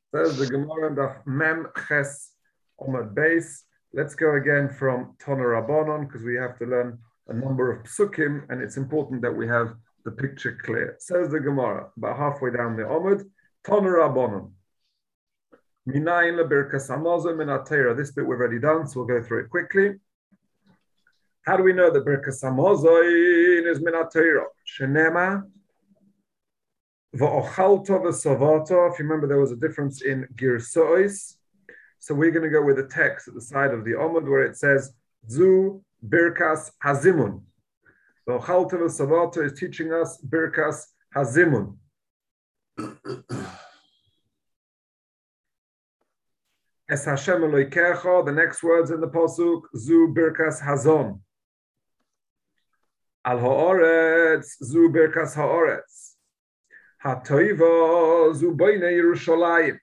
Says the Gemara Daf Mem Ches Omad Beis. Let's go again from Tana Rabbanon because we have to learn a number of psukim, and it's important that we have the picture clear. Says the Gemara, about halfway down the Omad, Tana Rabbanon. Minayin lebirkas hamazon min atera. This bit we've already done, so we'll go through it quickly. How do we know that birkas hamazon is min atera? Shenema va'ochalto v'savato. If you remember, there was a difference in girsois. So we're going to go with the text at the side of the Omad where it says Zu birkas hazimun. Va'ochalto v'savato is teaching us birkas hazimun. Es Hashem Elokecha, the next words in the pasuk, Zu birkas hazon. Al haaretz, Zu birkas haaretz. HaToiva, Zu b'nei Yerushalayim.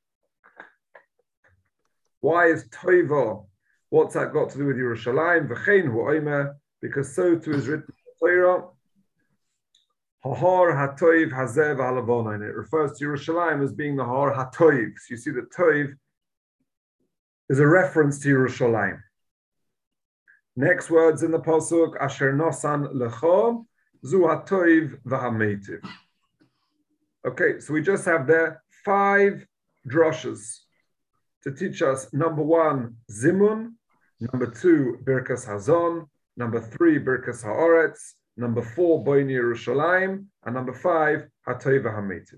Why is Toiva? What's that got to do with Yerushalayim? V'chein hu oimer, because so too is written in the Torah. Hahar hatoiv hazev halavona. And it refers to Yerushalayim as being the har hatoiv. So you see that Toiv is a reference to Yerushalayim. Next words in the pasuk, Asher nosan lecho, Zu hatoiv v'hameitiv. Okay, so we just have there 5 droshes to teach us, number 1, Zimun, number 2, Birkas Hazon, number 3, Birkas Haaretz, number 4, Boini Yerushalayim, and number 5, Hatoiv v'hameitiv.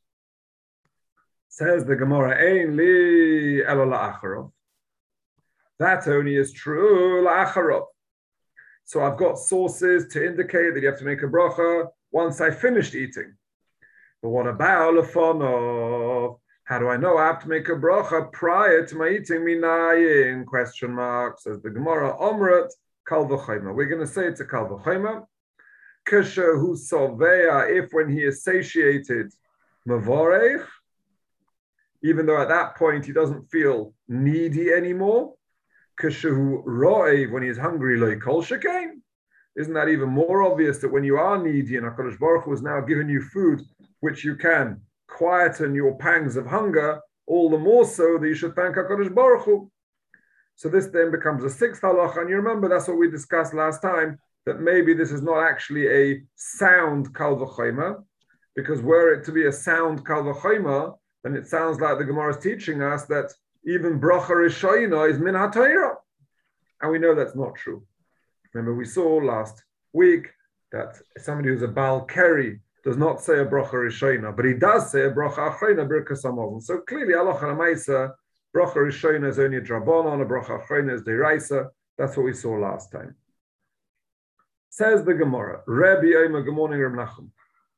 Says the Gemara, Ein li elo la'acharov. That only is true la'acharov. So I've got sources to indicate that you have to make a bracha once I finished eating. But what about lefonov? How do I know I have to make a bracha prior to my eating? Minayin? Question mark. Says the Gemara, Omrat kal v'chayma. We're going to say it's a kal v'chayma. Kasher hu solveya, if when he is satiated, mavorech, even though at that point he doesn't feel needy anymore. Kashahu ro'ev, when he's hungry, lo kol shekain. Isn't that even more obvious that when you are needy and HaKadosh Baruch Hu has now given you food which you can quieten your pangs of hunger, all the more so that you should thank HaKadosh Baruch Hu. So this then becomes a 6th halacha, and you remember that's what we discussed last time, that maybe this is not actually a sound kal v'chayma, because were it to be a sound kal v'chayma, then it sounds like the Gemara is teaching us that even bracha rishayna is min ha'torah, and we know that's not true. Remember, we saw last week that somebody who's a Baal Keri does not say a bracha rishayna, but he does say a bracha achrayna birkas hamazon. So clearly, halacha l'maisa, bracha rishayna is only a drabanan, a bracha achrayna is deraisa. That's what we saw last time. Says the Gemara, Rabbi Omer, good morning, Reb Nachum.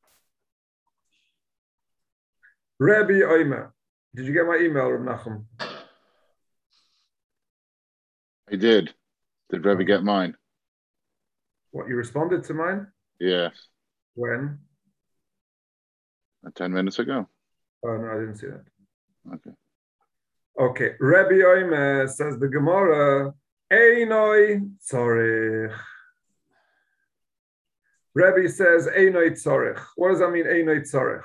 Rabbi Omer, did you get my email, Reb Nachum? I did. Did Rebbe get mine? What, you responded to mine? Yes. When? 10 minutes ago. Oh, no, I didn't see that. Okay. Okay. Rabbi Omer says the Gemara, Einoi tzorich. Rabbi says, Einoi tzorich. What does that mean, Einoi tzorich?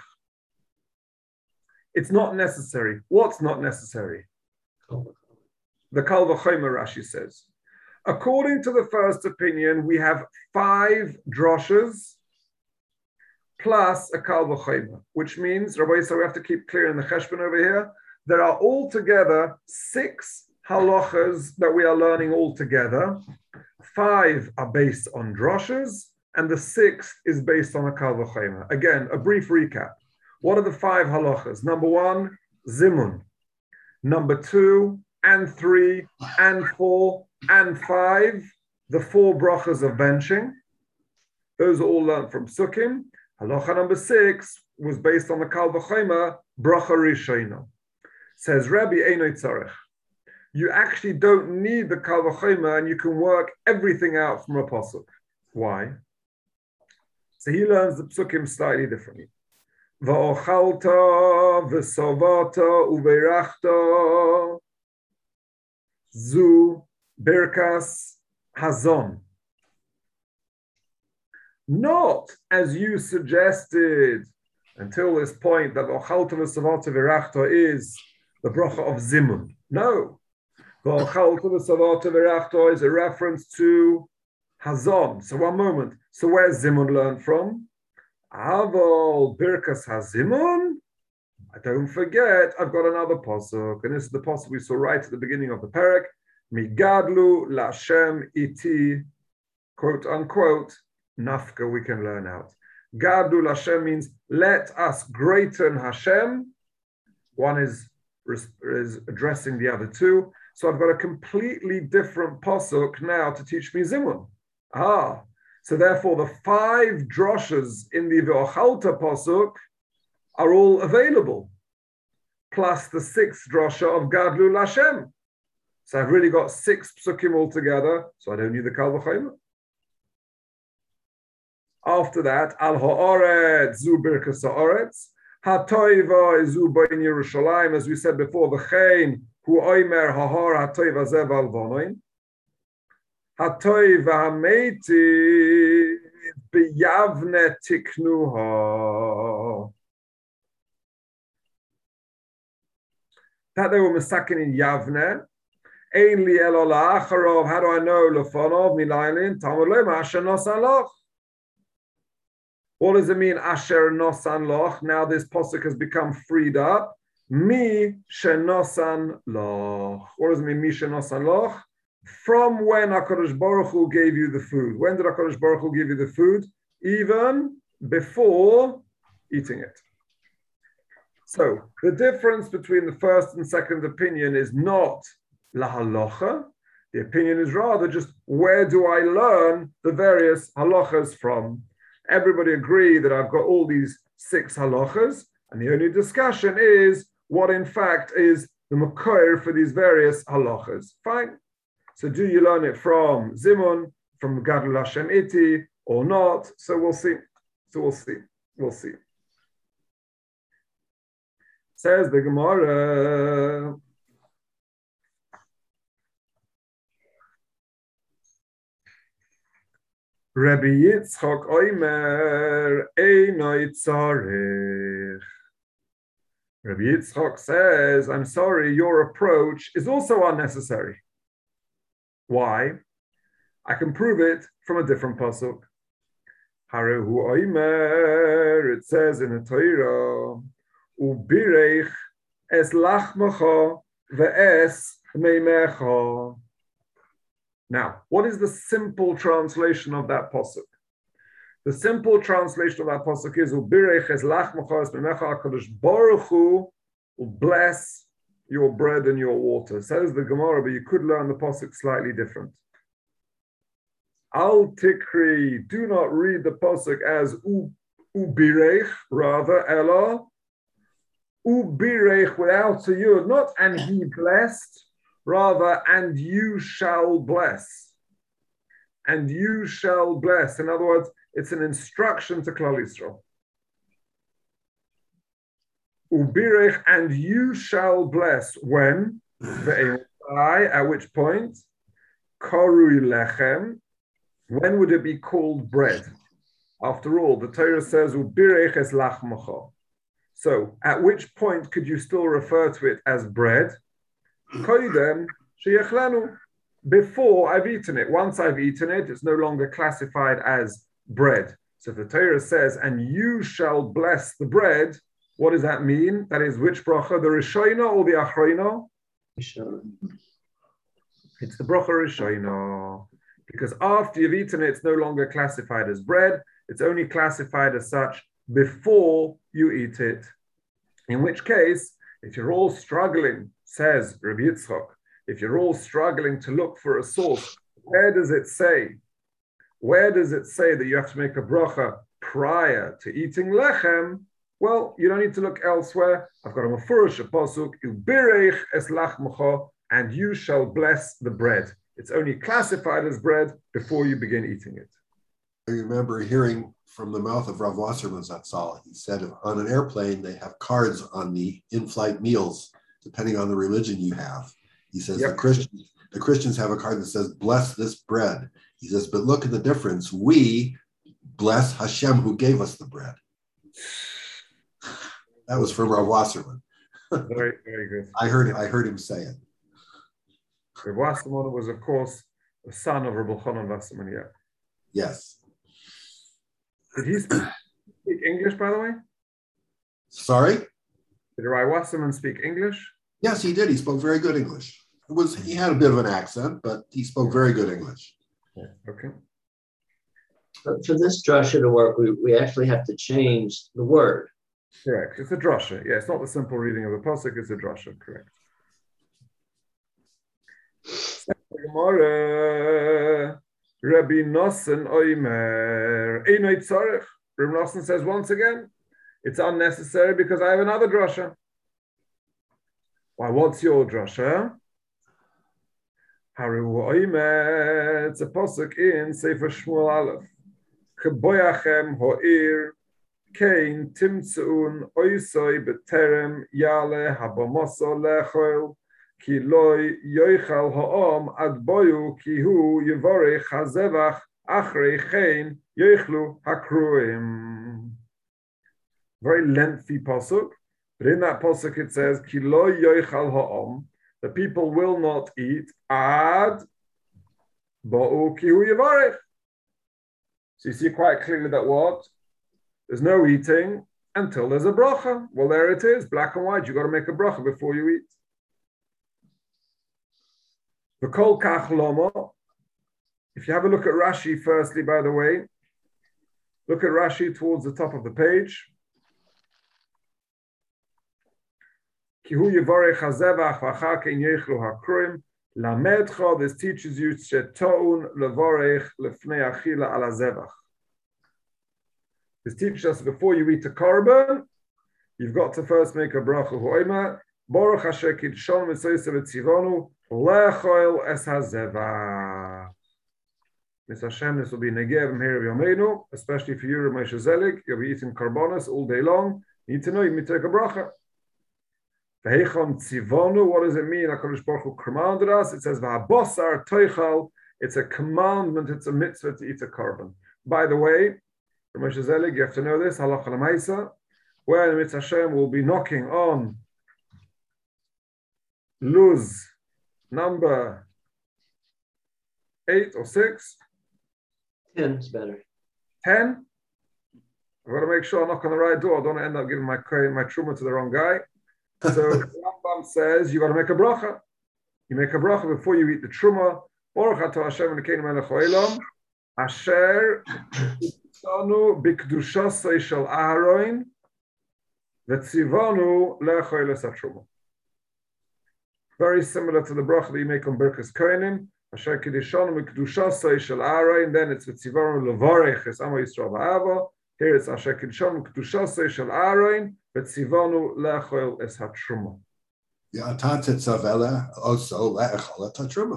It's not necessary. What's not necessary? The Kal V'chomer, Rashi says. According to the first opinion, we have 5 droshes plus a Kal V'chomer, which means, Rabbi, so we have to keep clear in the cheshbon over here, there are altogether 6 halachas that we are learning altogether. 5 are based on droshes, and the 6th is based on a Kal V'chomer. Again, a brief recap. What are the 5 halachas? Number 1, zimun. Number 2, and 3, and 4, and 5, the 4 brachas of benching. Those are all learned from Sukkim. Halacha number 6 was based on the Kal V'chomer, bracha rishayna. Says Rabbi Einoi tzorich. You actually don't need the Kal V'chomer, and you can work everything out from a pasuk. Why? So he learns the Psukim slightly differently. Va'ochalta v'sovata uveirachta Zu birkas hazon. Not as you suggested until this point that ochalta v'savata v'irachta is the bracha of zimun. No. Is a reference to hazon. So one moment. So where's zimun learned from? Avol birkas hazimun. Don't forget, I've got another pasuk, and this is the pasuk we saw right at the beginning of the parak. Migadlu lashem iti, quote unquote, nafka we can learn out. Gadlu lashem means let us greaten Hashem. One is addressing the other two. So I've got a completely different pasuk now to teach me zimun. So therefore the 5 droshes in the V'ochalta pasuk are all available, plus the 6th drosha of Gadlu Lashem. So I've really got 6 psukim altogether, so I don't need the Kal V'chomer. After that, Al Ha'oretz, Zu Birkas Ha'oretz, HaToiva Zu Bain Yerushalayim, as we said before, V'chein Hu Oimer Ha'har HaToiva Zev Al Vonoin, HaToiva HaMeiti B'yavne Tiknuha. That they were masakin in Yavne. Ein li elo la'acharov. How do I know lefonov milaylin? Talmud lema asher nosan loch. What does it mean asher nosan loch? Now this posuk has become freed up. Mi shenosan loch. What does it mean mi shenosan loch? From when HaKadosh Baruch Hu gave you the food. When did HaKadosh Baruch Hu give you the food? Even before eating it. So the difference between the first and second opinion is not la halacha. The opinion is rather just where do I learn the various halachas from? Everybody agree that I've got all these 6 halachas, and the only discussion is what in fact is the makor for these various halachas. Fine. So do you learn it from Zimun, from Gadol Hashem Iti, or not? So we'll see. We'll see. Says the Gemara. Rabbi Yitzchak Oimer Einoi Tzarech. Rabbi Yitzchak says, I'm sorry, your approach is also unnecessary. Why? I can prove it from a different pasuk. Harehu Oimer, it says in the Torah, Ubirech es lachmacha ve'es meimecha. Now, what is the simple translation of that pasuk? The simple translation of that pasuk is Ubirech es lachmacha es meimecha. HaKadosh Baruch Hu will bless your bread and your water. Says the Gemara, but you could learn the pasuk slightly different. Al tikri, do not read the pasuk as Ubirech, rather Ella. Ubirech without a yud, not and he blessed, rather and you shall bless. And you shall bless. In other words, it's an instruction to Klal Yisrael. Ubirech and you shall bless. When? At which point? Karui lechem. When would it be called bread? After all, the Torah says Ubirech es lachmacha. So, at which point could you still refer to it as bread? Koydem sheyechlanu. Before I've eaten it. Once I've eaten it, it's no longer classified as bread. So if the Torah says, and you shall bless the bread, what does that mean? That is which bracha? The Rishona or the Achrona? It's the bracha Rishona. Because after you've eaten it, it's no longer classified as bread. It's only classified as such before you eat it. In which case, if you're all struggling, says Rabbi Yitzchak, if you're all struggling to look for a source, where does it say that you have to make a bracha prior to eating lechem? Well, you don't need to look elsewhere. I've got a mafurish, a pasuk, ubirech es lachmacha, and you shall bless the bread. It's only classified as bread before you begin eating it. I remember hearing from the mouth of Rav Wasserman Zatzal. He said on an airplane, they have cards on the in-flight meals, depending on the religion you have. He says the Christians have a card that says, bless this bread. He says, but look at the difference. We bless Hashem who gave us the bread. That was from Rav Wasserman. Very, very good. I heard him say it. Rav Wasserman was, of course, the son of Rabbi Chanan Wasserman. Yeah. Yes. Did he speak English, by the way? Sorry? Did Rav Wasserman speak English? Yes, he did. He spoke very good English. He had a bit of an accent, but he spoke very good English. Yeah. Okay. But for this drasha to work, we actually have to change the word. Correct. It's a drasha. Yeah, it's not the simple reading of the pasuk. It's a drasha. Correct. Gemara, Rabbi Nosson Oimer, Einoi Tzarech. Rabbi Nosson says once again, it's unnecessary because I have another drasha. Why? What's your drasha? Haru Oimer. It's a pasuk in Sefer Shmuel Aleph. Cheboyachem ho'ir kein timtzuun oisoi beterem yale habomoso lechol ki loy yoichal ha'om ad boyu ki hu yivorech hazevach achrei chein yoichlu hakruim. Very lengthy pasuk, but in that pasuk it says ki loy yoichal ha'om, the people will not eat ad boyu ki hu yivorech. So you see quite clearly that what? There's no eating until there's a bracha. Well, there it is, black and white. You've got to make a bracha before you eat. V'kol kach lomo. If you have a look at Rashi firstly, by the way, look at Rashi towards the top of the page. Ki hu yivorech hazevach v'achar kein yechlu hakruim. Lamedcha, this teaches you shetoun levorech lefnei achila ala zevach. This teaches us before you eat a korban, you've got to first make a bracha ho'ima. Baruch Hashem kidshon v'soyse v'tzivonu lechoil es hazevach. Mr. Hashem, this will be negev m'her v'yomeinu, especially for you, Moshe Zelig. You'll be eating korbanos all day long. You need to know you need to take a bracha. What does it mean? HaKadosh Baruch Hu commanded us. It says, "V'habosar toichal." It's a commandment. It's a mitzvah to eat a korban. By the way, Moshe Zelig, you have to know this. Halacha l'maisa, where the Mitzvah Hashem will be knocking on luz number 8 or 6. 10 is better. 10. I've got to make sure I knock on the right door. I don't want to end up giving my truma to the wrong guy. So Rambam says you got to make a bracha. You make a bracha before you eat the truma. Baruch atah Hashem Elokeinu melech haolam asher tzivanu b'kedushasei shel Aharon v'tzivanu le'achol es hatruma. Very similar to the bracha that you make on Birkas Kohanim. Asher kiddushanu b'kedushasei shel Aharon. Then it's v'tzivanu levarech es amo Yisrael v'ava. Here it's Asher kiddushanu b'kedushasei shel Aharon. V'tzivanu le'achol es hatruma. Ya'atan tetzavela also le'achol et hatruma.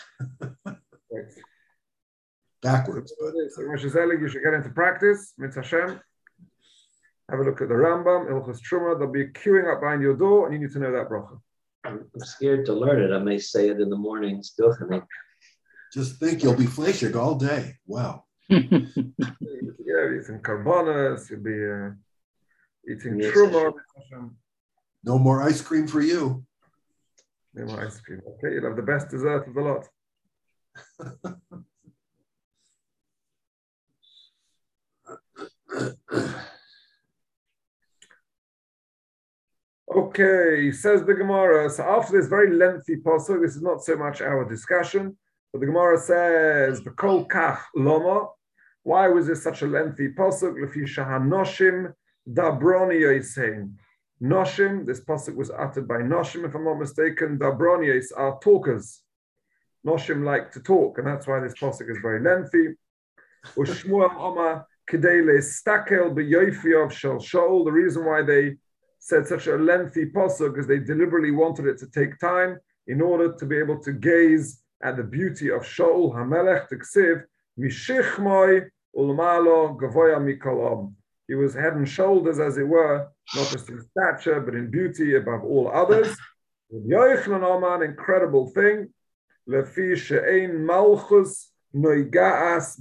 Backwards. So Moshe Zelig, you should get into practice. Mitzvah Hashem. Have a look at the Rambam, Ilchos Truma. They'll be queuing up behind your door, and you need to know that bracha. I'm scared to learn it. I may say it in the mornings. Just think you'll be fleshig all day. Wow. Yeah, eating karbonas, you'll be eating Yes, truma. No more ice cream for you. No more ice cream. Okay, you'll have the best dessert of the lot. Okay, says the Gemara. So after this very lengthy pasuk, this is not so much our discussion, but the Gemara says the kol kach loma. Why was this such a lengthy pasuk? Lefi shahanoshim dabroni yosein. Noshim, this pasuk was uttered by Noshim, if I'm not mistaken. Dabronies are talkers. Noshim like to talk, and that's why this pasuk is very lengthy. Ushmuel Oma Kedele Stakel Beyofi of Shel Shaul. The reason why they said such a lengthy pasuk is they deliberately wanted it to take time in order to be able to gaze at the beauty of Shaul Hamelech Tiksiv Mishichmoi Ulmalo Gavoya Mikolom. He was head and shoulders, as it were, not just in stature, but in beauty above all others. Yochanan Oman, incredible thing. Lefi she'ein malchus noigaas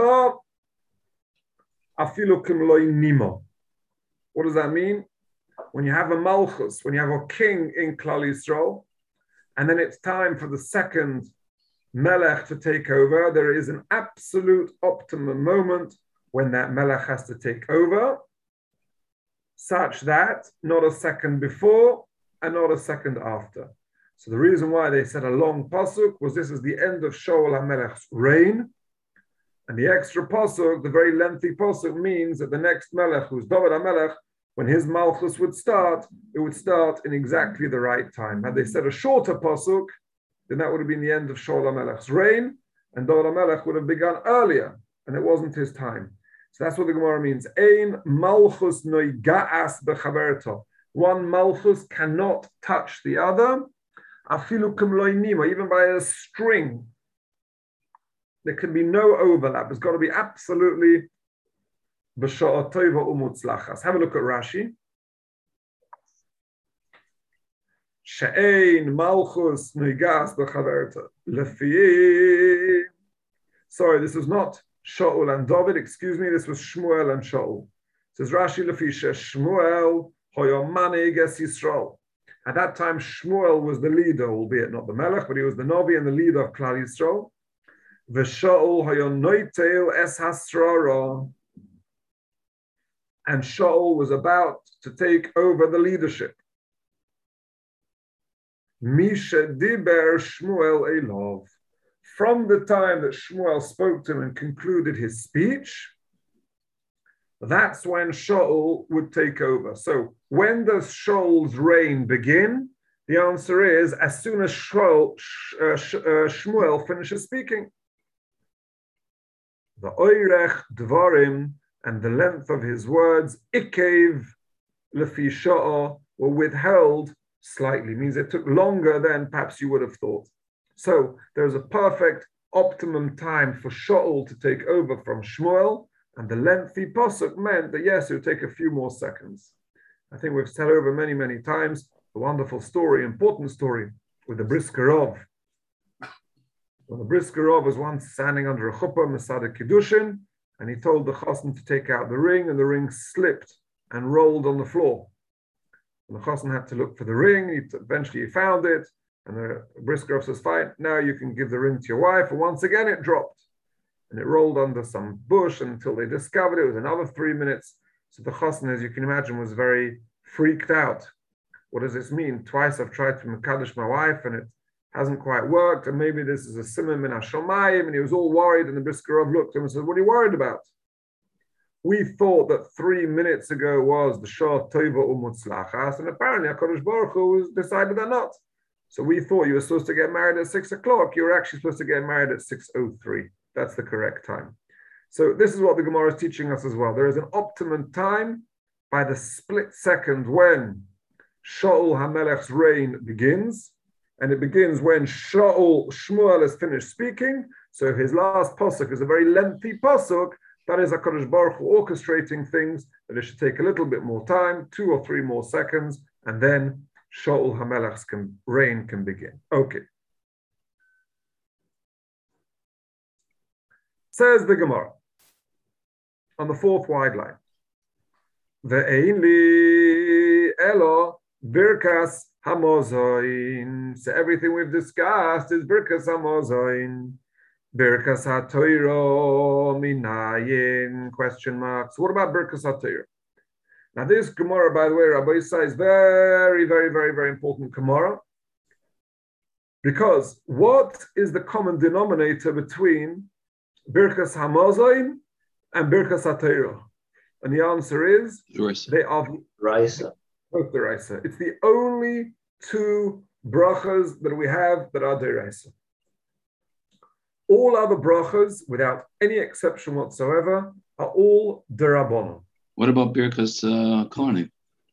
bechaverta afilu kim loy nimo. What does that mean? when you have a malchus, when you have a king in Klal Yisrael, and then it's time for the second melech to take over, there is an absolute optimum moment when that melech has to take over, such that not a second before and not a second after. So the reason why they said a long pasuk was this is the end of Shaul HaMelech's reign, and the extra pasuk, the very lengthy pasuk, means that the next melech, who's David HaMelech, when his malchus would start, it would start in exactly the right time. Had they said a shorter pasuk, then that would have been the end of Shaul HaMelech's reign, and David HaMelech would have begun earlier, and it wasn't his time. So that's what the Gemara means. Ein malchus noigaas bechaverto. One malchus cannot touch the other, afilu kumloinima, even by a string. There can be no overlap. It's got to be absolutely b'sha'a tova umutzlachas. Have a look at Rashi. She'ein malchus noigaas bechaverto. Lefi. Sorry, this is not Shaul and David, excuse me, this was Shmuel and Shaul. It says Rashi Lefisha, Shmuel hoyo manig es Yisrael. At that time, Shmuel was the leader, albeit not the Melech, but he was the Novi and the leader of Klal Yisrael. V'Shaul hoyo noitel es hasrara. And Shaul was about to take over the leadership. Misha diber Shmuel elov. From the time that Shmuel spoke to him and concluded his speech, that's when Shaul would take over. So when does Shaul's reign begin? The answer is as soon as Shmuel finishes speaking. The oirech dvarim, and the length of his words, ikev lefi sha'a, were withheld slightly. Means it took longer than perhaps you would have thought. So there's a perfect optimum time for Shaul to take over from Shmuel, and the lengthy pasuk meant that yes, it would take a few more seconds. I think we've said over many, many times the wonderful story, important story with the Brisker Rov. When the Brisker Rov was once standing under a chuppah, Masada Kiddushin, and he told the chassan to take out the ring, and the ring slipped and rolled on the floor. And the chassan had to look for the ring. Eventually he found it. And the Brisker Rov says, fine, now you can give the ring to your wife. And once again, it dropped. And it rolled under some bush until they discovered it. It was another 3 minutes. So the chassan, as you can imagine, was very freaked out. What does this mean? Twice I've tried to mekadosh my wife and it hasn't quite worked. And maybe this is a simon min hashomayim. And he was all worried. And the Brisker Rov looked at him and said, what are you worried about? We thought that 3 minutes ago was the Shah Tova Umutzlachas. And apparently HaKadosh Baruch Hu decided that not. So we thought you were supposed to get married at 6 o'clock. You were actually supposed to get married at 6:03. That's the correct time. So this is what the Gemara is teaching us as well. There is an optimum time by the split second when Shaul HaMelech's reign begins. And it begins when Shmuel has finished speaking. So his last pasuk is a very lengthy pasuk. That is HaKadosh Baruch Hu orchestrating things that it should take a little bit more time, 2 or 3 more seconds, and then Shaul HaMelech's reign can begin. Okay. Says the Gemara on the 4th wide line. Ve'ein li elo birkas hamozoin. So everything we've discussed is birkas hamozoin. Birkas ha'toiro minayin, question marks. What about birkas ha'toiro? Now this Gemara, by the way, Rabbi Yisai, is very, very, very, very important Gemara, because what is the common denominator between Birkas Hamazon and Birkas HaTorah? And the answer is they are Raisa. Both the Raisa. It's the only 2 brachas that we have that are deraisa. All other brachas, without any exception whatsoever, are all derabbanan. What about Birkas Kohanim?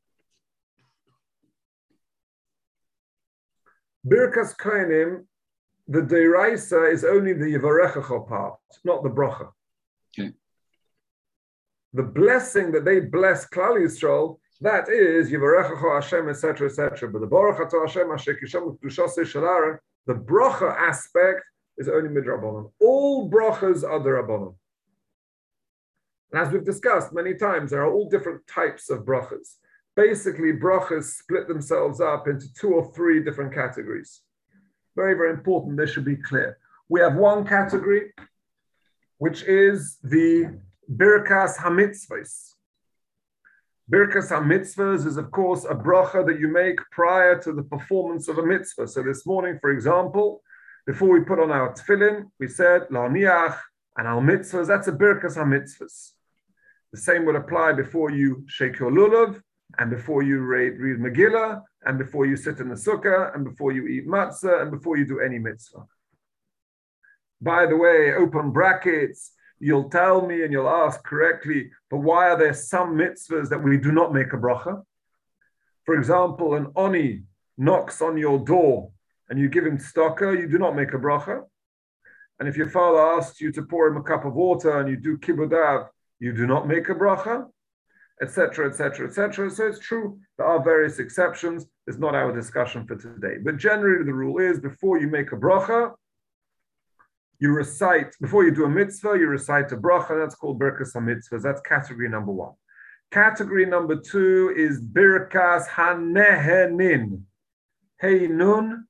Birkas Kohanim, the deraisa is only the Yivarechacha part, not the bracha. Okay. The blessing that they bless Klal Yisrael, that is Yivarechacha Hashem, etc., etc. But the Baruch Atah Hashem Asher Kishamu Kedushasei Shel Aaron, the bracha aspect is only midrabanan. All brachas are derabanan. And as we've discussed many times, there are all different types of brachas. basically brachas split themselves up into 2 or 3 different categories. Very, very important, this should be clear. We have one category, which is the Birkas HaMitzvahs. Birkas HaMitzvahs is, of course, a bracha that you make prior to the performance of a mitzvah. So this morning, for example, before we put on our tefillin, we said, La'niach and al-mitzvahs, that's a Birkas HaMitzvahs. The same would apply before you shake your lulav, and before you read Megillah, and before you sit in the sukkah, and before you eat matzah, and before you do any mitzvah. By the way, open brackets, you'll tell me and you'll ask correctly, but why are there some mitzvahs that we do not make a bracha? For example, an oni knocks on your door and you give him tzedakah, you do not make a bracha. And if your father asks you to pour him a cup of water and you do kibudav, you do not make a bracha, etc., etc., etc. So it's true, there are various exceptions. It's not our discussion for today. But generally the rule is, before you make a bracha, you recite, before you do a mitzvah, you recite a bracha. That's called Birkas HaMitzvahs. That's category number 1. Category number 2 is Birkas HaNehenin. Hey nun,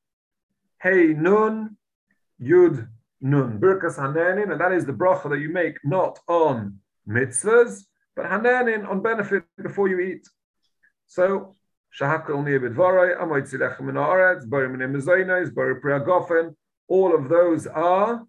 yud nun. Birkas HaNehenin, and that is the bracha that you make not on mitzvahs, but Hanehenin on benefit before you eat. So, Shahakal Nir B'dvarei, Amoitzi Lechem Min Haaretz, Bari Minei Mezainos, Bari Pri Hagofen, all of those are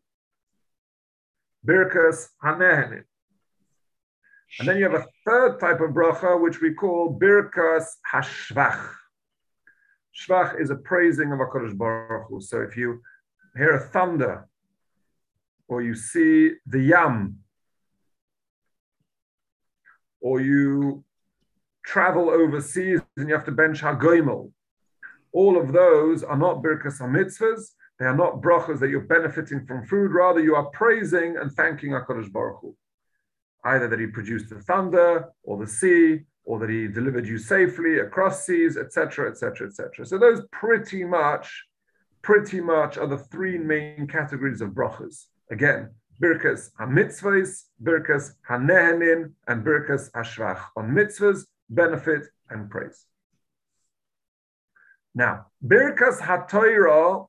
Birkas HaNehenin. And then you have a third type of bracha, which we call Birkas HaShvach. Shvach is a praising of HaKadosh Baruch Hu. So if you hear a thunder, or you see the yam, or you travel overseas and you have to bench HaGoimel, all of those are not Birkas HaMitzvahs. They are not brachas that you're benefiting from food. Rather, you are praising and thanking HaKadosh Baruch Hu. Either that he produced the thunder, or the sea, or that he delivered you safely across seas, etc., etc., etc. So those pretty much are the 3 main categories of brachas. Again, Birkas HaMitzvahs, Birkas HaNehenin, and Birkas HaShvach. On mitzvahs, benefit, and praise. Now, Birkas HaTorah,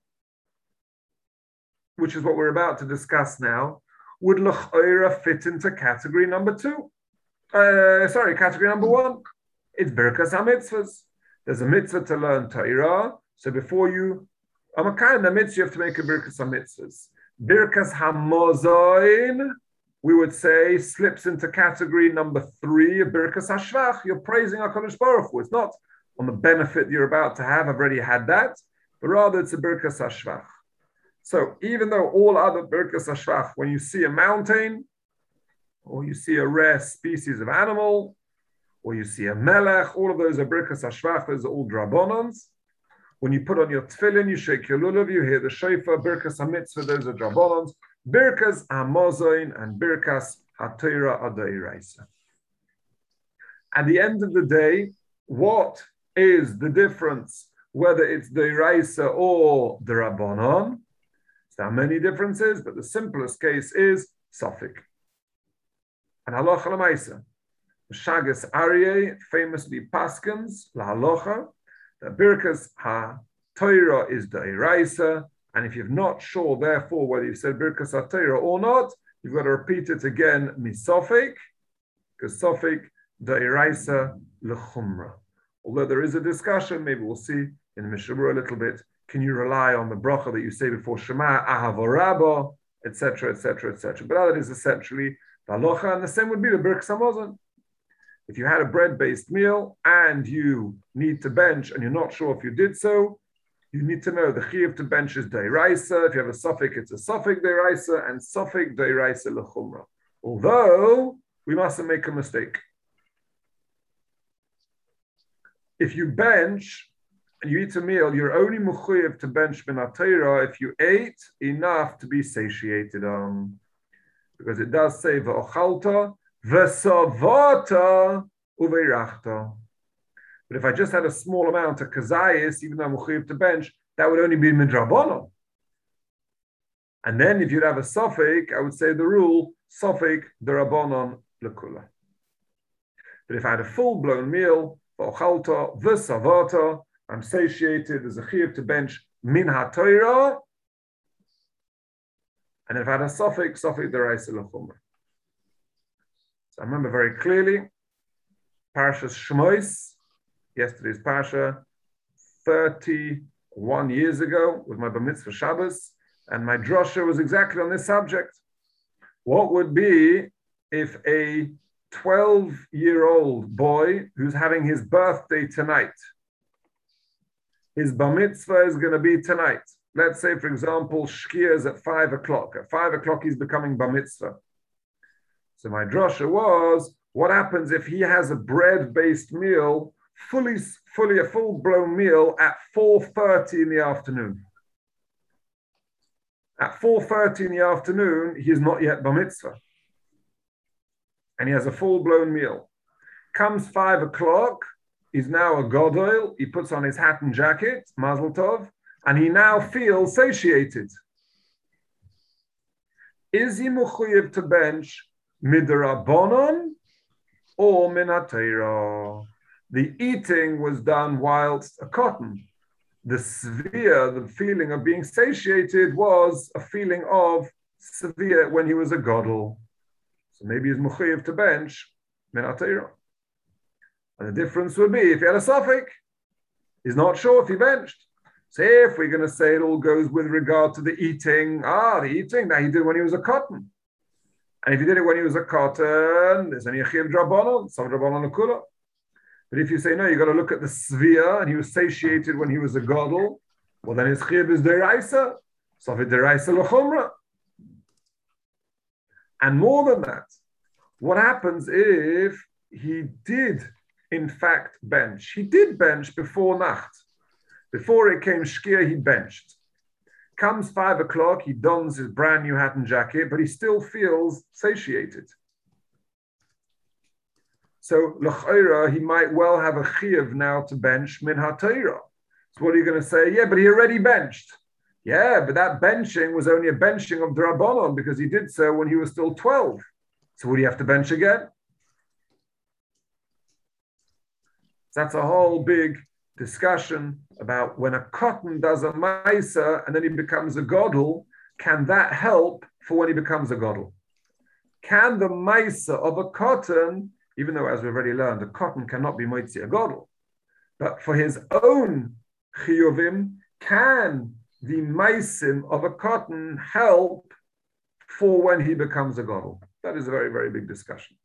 which is what we're about to discuss now, would l'ch'oira fit into category number 2. Category number 1. It's Birkas HaMitzvahs. There's a mitzvah to learn Torah. So before you, the mitzvah, you have to make a Birkas HaMitzvahs. Birkas HaMozoin, we would say, slips into category number 3 of Birkas HaShvach. You're praising HaKadosh Baruch Hu. It's not on the benefit you're about to have. I've already had that. But rather, it's a Birkas HaShvach. So even though all other Birkas HaShvach, when you see a mountain, or you see a rare species of animal, or you see a melech, all of those are Birkas HaShvach. Those are all drabonans. When you put on your tefillin, you shake your lulav, you hear the shofar, Birkas HaMitzvah, those are drabonans. Birkas HaMozoin and Birkas HaTorah are d'oraisa. At the end of the day, what is the difference, whether it's d'oraisa or d'rabonon? There are many differences, but the simplest case is Safik. And halacha l'maisa. Shagas Aryeh famously paskins lahalocha. The Birkas HaTorah is d'oraisa, and if you're not sure, therefore, whether you said Birkas HaTorah or not, you've got to repeat it again misofik, because sofik d'oraisa l'chumra. Although there is a discussion, maybe we'll see in the Mishabura a little bit. Can you rely on the bracha that you say before Shema, Ahavorabo, etc., etc., etc.? But that is essentially the halacha, and the same would be the Birkas HaMozon. If you had a bread-based meal and you need to bench and you're not sure if you did so, you need to know the chiyuv to bench is d'oraisa. If you have a suffix, it's a suffix d'oraisa, and suffix d'oraisa l'chumra. Although we mustn't make a mistake. If you bench and you eat a meal, you're only mechuyev to bench min haTorah if you ate enough to be satiated on, because it does say v'ochalta v'savata uveirachta. But if I just had a small amount of kazayis, even though I'm mechuyev to bench, that would only be midrabanon. And then if you'd have a suffix, I would say the rule suffix derabanon lekula. But if I had a full-blown meal, v'ochalta v'savata. I'm satiated. There's a chiyuv to bench min ha-Torah. And if I had a suffix deraisa l'chumra. So I remember very clearly, Parashas Shmois, yesterday's Parsha, 31 years ago, with my Bar Mitzvah Shabbos, and my drasha was exactly on this subject. What would be if a 12-year-old boy who's having his birthday tonight, his Bar Mitzvah is going to be tonight. Let's say, for example, Shkia is at 5 o'clock. At 5 o'clock, he's becoming Bar Mitzvah. So my drasha was, what happens if he has a bread-based meal, fully a full-blown meal at 4:30 in the afternoon? At 4:30 in the afternoon, he's not yet Bar Mitzvah. And he has a full-blown meal. Comes 5 o'clock, he's now a Godol, he puts on his hat and jacket, Mazel Tov, and he now feels satiated. Is he mechuyev to bench midrabanon or min ha-Torah? The eating was done whilst a cotton. The svia, the feeling of being satiated, was a feeling of svia when he was a godel. So maybe he's mechuyev to bench min ha-Torah. And the difference would be if he had a suffix, he's not sure if he benched. So if we're going to say it all goes with regard to the eating that he did when he was a cotton. And if he did it when he was a cotton, there's only a chiyuv drabanon, some drabanon akula. But if you say, no, you got to look at the svia, and he was satiated when he was a godel, well, then his chiyuv is deraisa. So if deraisa l'chumra. And more than that, what happens if he did, in fact, bench? He did bench before Nacht. Before it came Shkia, he benched. Comes 5 o'clock, he dons his brand new hat and jacket, but he still feels satiated. So, l'chayra, he might well have a chiyuv now to bench min ha-Torah. So what are you going to say? Yeah, but he already benched. Yeah, but that benching was only a benching of Drabanon because he did so when he was still 12. So would he have to bench again? That's a whole big discussion about when a cotton does a maisa and then he becomes a godel, can that help for when he becomes a godel? Can the maisa of a cotton, even though as we've already learned, a cotton cannot be moitzi a godel, but for his own chiyuvim, can the maisim of a cotton help for when he becomes a godel? That is a very, very big discussion.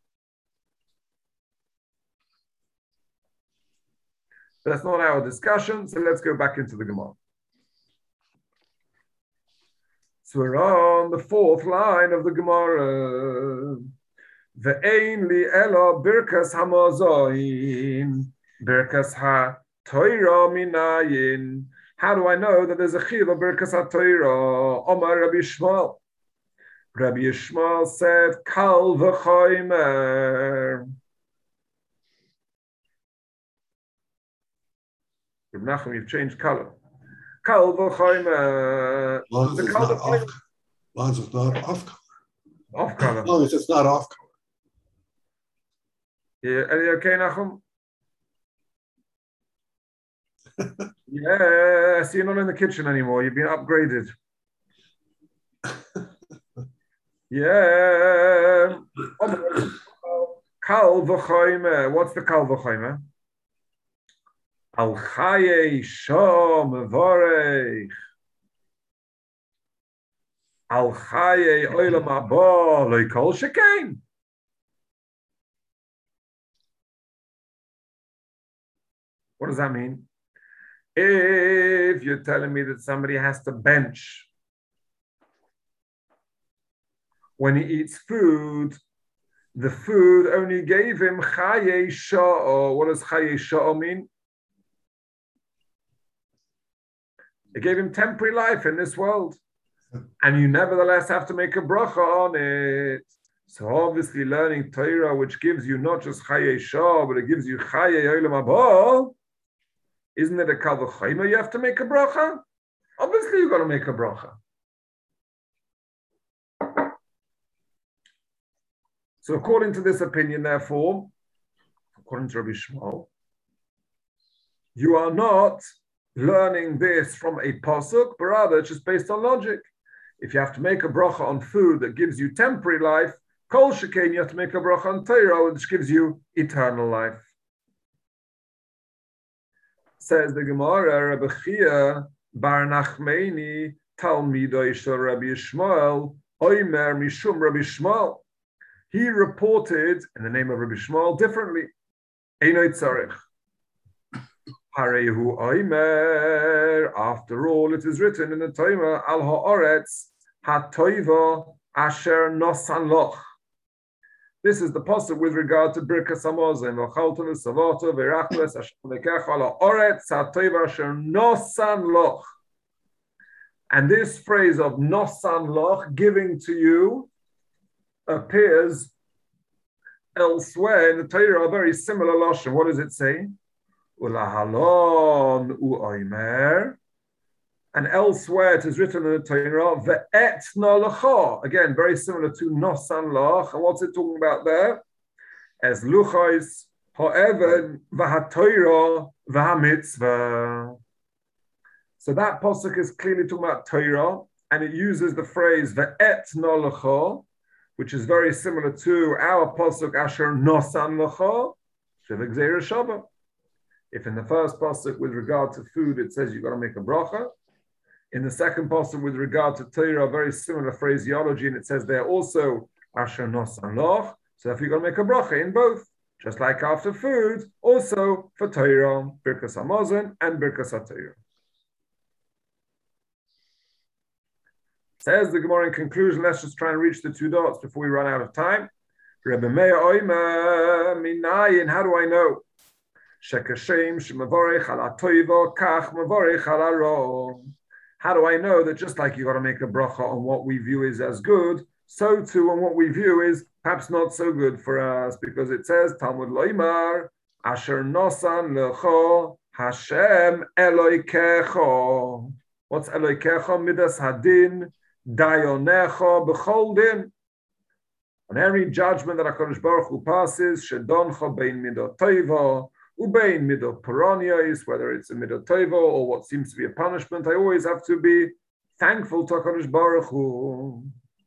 That's not our discussion, so let's go back into the Gemara. So we're on the 4th line of the Gemara. Ve'ein li ela birkas hamazoin, birkas ha-Torah minayin. How do I know that there's a chiyuv of birkas ha-Torah? Omar Rabbi Yishmael. Rabbi Yishmael said, Kal v'choymer. Rabbi Nachum, you've changed color. Kal v'choymer. As long as it's not off color. Off color. As long as it's not off color. Yeah, are you okay, Nachum? Yeah, so you're not in the kitchen anymore. You've been upgraded. Yeah. Kal v'choymer. What's the kal v'choymer? Al chaye shom vorech. Al chaye olam haba lo kol shekain. What does that mean? If you're telling me that somebody has to bench when he eats food, the food only gave him chaye sha'o. What does chaye sha'o mean? It gave him temporary life in this world. And you nevertheless have to make a bracha on it. So obviously learning Torah, which gives you not just chaye sha'o, but it gives you chaye olam haba, isn't it a kal v'chomer you have to make a bracha? Obviously you've got to make a bracha. So according to this opinion, therefore, according to Rabbi Yishmael, You are not learning this from a pasuk, but rather it's just based on logic. If you have to make a bracha on food that gives you temporary life, kol shekain, you have to make a bracha on Torah, which gives you eternal life. Says the Gemara, Rabbi Chia bar Nachmani Talmidoi shel Rabbi Yishmael Oimer mishum Rabbi Yishmael. He reported in the name of Rabbi Yishmael differently. Einoi tzarech. Harehu Oimer. After all, it is written in the Torah al haaretz hatoiva asher nosan loch. This is the pasuk with regard to Birkas Hamazon. V'chaltu v'savato v'rachles asher lekecha la'oretz hatoiva asher nosan loch. And this phrase of nosan loch, giving to you, appears elsewhere in the Torah, a very similar lashon. What does it say? Ulahalon u'oimer. And elsewhere it is written in the Torah, ve'etna l'cha. Again, very similar to nosan loch. And what's it talking about there? As luchos ha'even v'ha'torah v'ha'mitzvah. So that pasuk is clearly talking about Torah, and it uses the phrase ve'etna l'cha, which is very similar to our pasuk asher nosan l'cha, shev'gzeira shava. If in the first pasuk with regard to food it says you've got to make a bracha, in the second pasuk with regard to Torah, very similar phraseology, and it says there also asher nosan loch. So if you're going to make a bracha in both, just like after food, also for Torah, Birkas Hamazon and Birkas HaTorah. Says the Gemara in conclusion, let's just try and reach the two dots before we run out of time. Rebbe Meir Oimer minayin, how do I know? Shekashem shemavorech ala toivo kach mavorech ala ro. How do I know that just like you got to make a bracha on what we view is as good, so too on what we view is perhaps not so good for us, because it says Talmud Loimar asher nosan lecho Hashem Eloikecho. What's Eloikecho? Midas hadin dayonecho b'chol din. On every judgment that HaKadosh Baruch Hu passes, shedoncho bein midot toivo ubein midot paronios, whether it's a midot toivo or what seems to be a punishment, I always have to be thankful to HaKadosh Baruch Hu.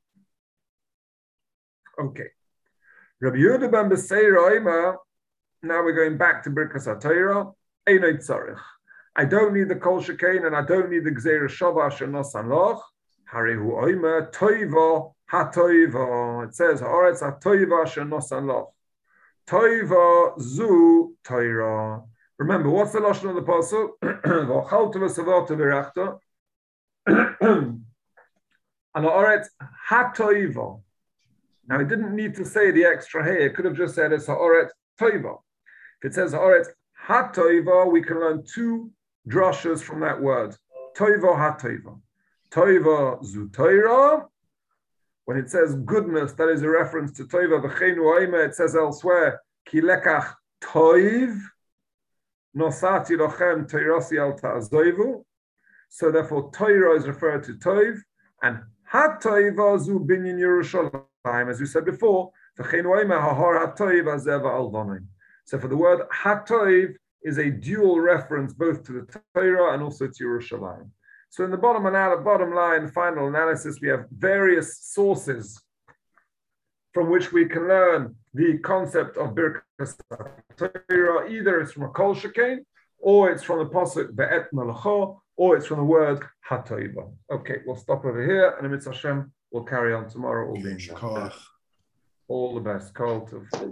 Okay. Rabbi Yehuda ben Beseira Oimer, now we're going back to Birkas HaTorah. Einoi tzarech. I don't need the kol shekain and I don't need the gzeira shava asher nosan loch. Harehu Oimer toivo hatoivo. It says haaretz hatoivo asher nosan loch. Toivo zu Torah. Remember, what's the lashon of the pasuk? V'chaltu v'savato v'rachta. And haaretz hatoivo. Now, it didn't need to say the extra hey. It could have just said it's haaretz toivo. If it says haaretz hatoivo, we can learn two drashas from that word. Toivo hatoivo. Toivo zu Torah. When it says goodness, that is a reference to Toiva v'cheinu oimer. It says elsewhere, ki lekach toiv nosati lochem teirasi al ta'azoivu. So therefore, Torah is referred to Toiv, and hatoiva zu binyan Yerushalayim. As we said before, v'cheinu oimer hahar hatoiv azeva al vonim. So for the word hatoiv is a dual reference both to the Torah and also to Yerushalayim. So in the bottom line, final analysis, we have various sources from which we can learn the concept of Birkas Torah. Either it's from a kol shekain, or it's from the pasuk ve'etna l'cha, or it's from the word hatoiva. Okay, we'll stop over here, and Mitzvah Hashem will carry on tomorrow. All the best. Kol tov.